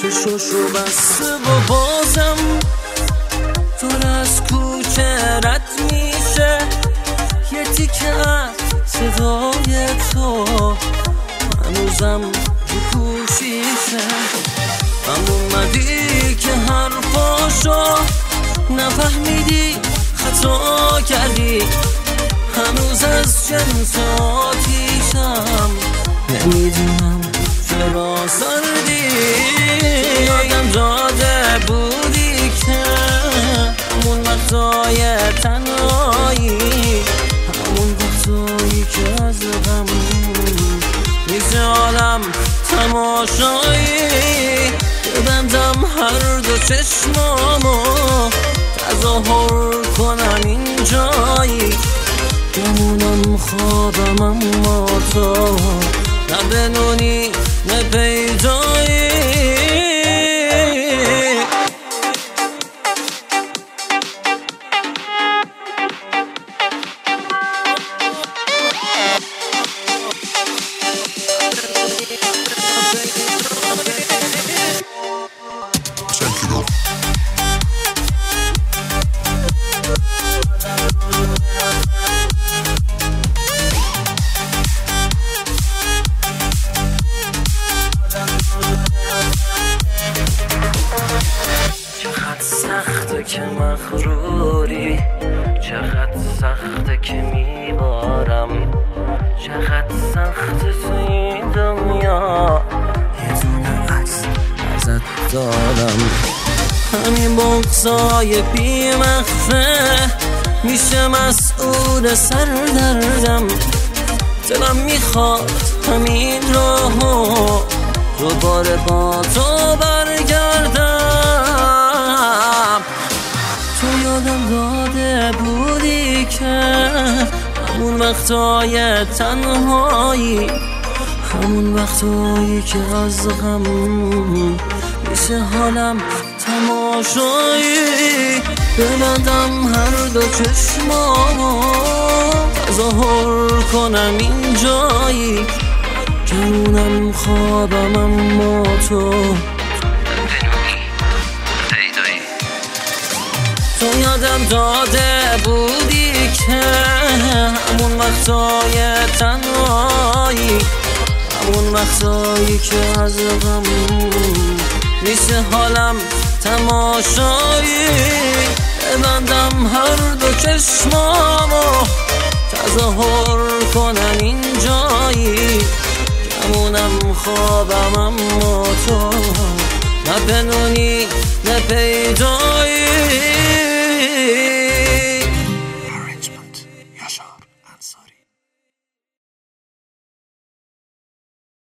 چشاشو بسته و بازم دور از کوچه رد میشه یه تیکه از صدای تو هنوزم رو کوشیشه هم اومدی که حرفاشو نفهمیدی خطا کردی هنوز از جنس آتیشم نمیدونم چرا سردی یادم داده بودی که همون وقتای تنهایی همون وقتایی که از غم میشه حالم تماشایی ببندم هر دو چشمامو تظاهر کنم این جایی گمونم خوابم اما تو نه بنونی نه پیدایی سخته که مغروری چقدر سخته که میبارم چقدر سخته تو این دنیا یه دونه عکس ازت دارم همین بغضای بیمخفه میشه مسئول سردردم دلم میخواد همین راهو دوباره با تو برگردم تو یادم داده بودی که همون وقتای تنهایی همون وقتایی که از غم میشه حالم تماشایی ببندم هر دو چشمامو تظاهر کنم این جایی جونم خوابم اما تو تو یادم داده بودی که همون وقتای تنهایی همون وقتایی که از غم میشه حالم تماشایی ببندم هر دو چشمامو تظاهر کنم این جایی گمونم خوابم اما تو نه پنهونی نه پیدایی